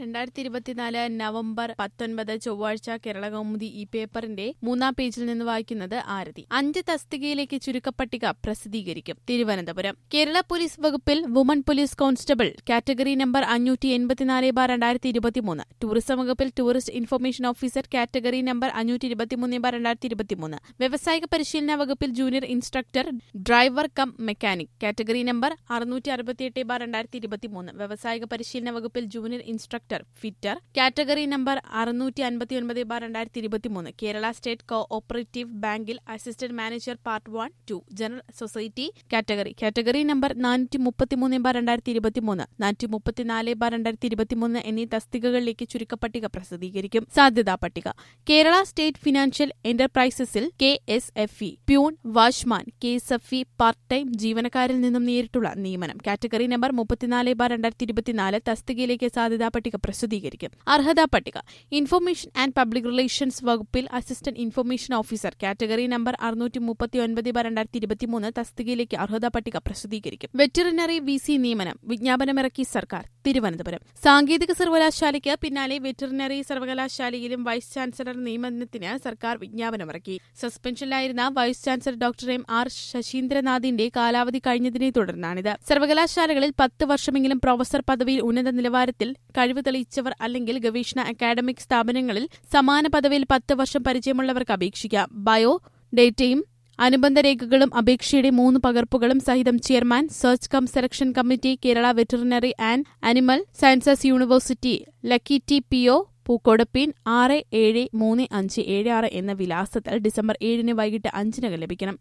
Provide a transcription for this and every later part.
2024 November 19 ചൊവ്വാഴ്ച കേരളകൗമുദി ഈ പേപ്പറിന്റെ 3-ാം പേജിൽ നിന്ന് വായിക്കുന്നത് ആരതി. 5 തസ്തികയിലേക്ക് ചുരുക്കപ്പട്ടിക പ്രസിദ്ധീകരിക്കും. തിരുവനന്തപുരം. കേരള പോലീസ് വകുപ്പിൽ woman police constable category number 584/2023. Tourism വകുപ്പിൽ tourist information officer category number 523/2023. വ്യവസായിക പരിശീലന വകുപ്പിൽ junior instructor driver cum mechanic category number 668/2023. വ്യവസായിക പരിശീലന വകുപ്പിൽ junior instructor fitter category number 659/2023. Kerala state cooperative ബാങ്കിൽ assistant manager part 1-2 general society category number 433/2023, 434/2023 എന്നീ തസ്തികകളിലേക്ക് ചുരുക്കപ്പട്ടിക പ്രസിദ്ധീകരിക്കും. സാധ്യതാ പട്ടിക. കേരള സ്റ്റേറ്റ് ഫിനാൻഷ്യൽ എന്റർപ്രൈസസിൽ KSFE peon, watchman, KSFE part time ജീവനക്കാരിൽ നിന്നും നേരിട്ടുള്ള നിയമനം കാറ്റഗറി നമ്പർ 34/2024 തസ്തികയിലേക്ക് സാധ്യതാ പട്ടിക പ്രസിദ്ധീകരിക്കും. അർഹതാ പട്ടിക. ഇൻഫർമേഷൻ ആൻഡ് പബ്ലിക് റിലേഷൻസ് വകുപ്പിൽ assistant information officer category number 639/2023 തസ്തികയിലേക്ക് അർഹതാ പട്ടിക പ്രസിദ്ധീകരിക്കും. വെറ്ററിനറി VC നിയമനം വിജ്ഞാപനമിറക്കി സർക്കാർ. തിരുവനന്തപുരം. സാങ്കേതിക സർവകലാശാലയ്ക്ക് പിന്നാലെ വെറ്ററിനറി സർവകലാശാലയിലും വൈസ് ചാൻസലർ നിയമനത്തിന് സർക്കാർ വിജ്ഞാപനമിറക്കി. സസ്പെൻഷനിലായിരുന്ന വൈസ് ചാൻസലർ ഡോക്ടർ M.R. ശശീന്ദ്രനാഥിന്റെ കാലാവധി കഴിഞ്ഞതിനെ തുടർന്നാണിത്. സർവകലാശാലകളിൽ 10 വർഷമെങ്കിലും പ്രൊഫസർ പദവിയിൽ ഉന്നത നിലവാരത്തിൽ കഴിവ് തെളിയിച്ചവർ അല്ലെങ്കിൽ ഗവേഷണ അക്കാദമിക് സ്ഥാപനങ്ങളിൽ സമാന പദവിയിൽ 10 വർഷം പരിചയമുള്ളവർക്ക് അപേക്ഷിക്കാം. ബയോ ഡേറ്റയും അനുബന്ധ രേഖകളും അപേക്ഷയുടെ 3 പകർപ്പുകളും സഹിതം chairman search cum selection committee, Kerala veterinary and animal sciences university, ലക്കി TPO, പൂക്കോട് പിൻ 673576 എന്ന വിലാസത്തിൽ ഡിസംബർ 7 വൈകിട്ട് 5 ലഭിക്കണം.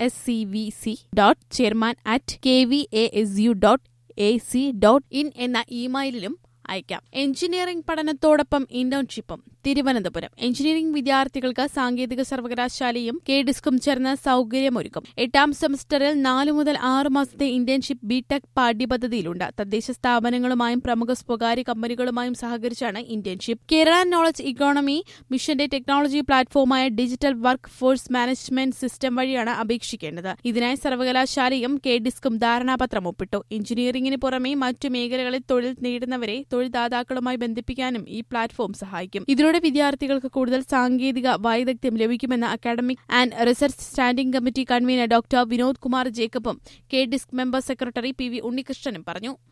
sscvc.chairman@kvasu.ac.in എന്ന ഇമെയിലിലും അയക്കാം. എഞ്ചിനീയറിംഗ് പഠനത്തോടൊപ്പം ഇന്റേൺഷിപ്പും. തിരുവനന്തപുരം. എഞ്ചിനീയറിംഗ് വിദ്യാർത്ഥികൾക്ക് സാങ്കേതിക സർവകലാശാലയും KDISCും ചേർന്ന് സൌകര്യമൊരുക്കും. 8ാം സെമസ്റ്ററിൽ 4 മുതൽ 6 മാസത്തെ ഇന്റേൺഷിപ്പ് BTech പാഠ്യപദ്ധതിയിലുണ്ട്. തദ്ദേശ സ്ഥാപനങ്ങളുമായും പ്രമുഖ സ്വകാര്യ കമ്പനികളുമായും സഹകരിച്ചാണ് ഇന്റേൺഷിപ്പ്. കേരള നോളജ് ഇക്കോണമി മിഷന്റെ ടെക്നോളജി പ്ലാറ്റ്ഫോമായ digital workforce management system വഴിയാണ് അപേക്ഷിക്കേണ്ടത്. ഇതിനായി സർവകലാശാലയും KDISCും ധാരണാപത്രം ഒപ്പിട്ടു. എഞ്ചിനീയറിംഗിന് പുറമെ മറ്റു മേഖലകളിൽ തൊഴിൽ നേടുന്നവരെ തൊഴിൽദാതാക്കളുമായി ബന്ധിപ്പിക്കാനും ഈ പ്ലാറ്റ്ഫോം സഹായിക്കും. ഇതിലൂടെ വിദ്യാർത്ഥികൾക്ക് കൂടുതൽ സാങ്കേതിക വൈദഗ്ധ്യം ലഭിക്കുമെന്ന് academic and research standing committee convener doctor Vinod Kumar ജേക്കബും KDISC മെമ്പർ സെക്രട്ടറി PV ഉണ്ണികൃഷ്ണനും പറഞ്ഞു.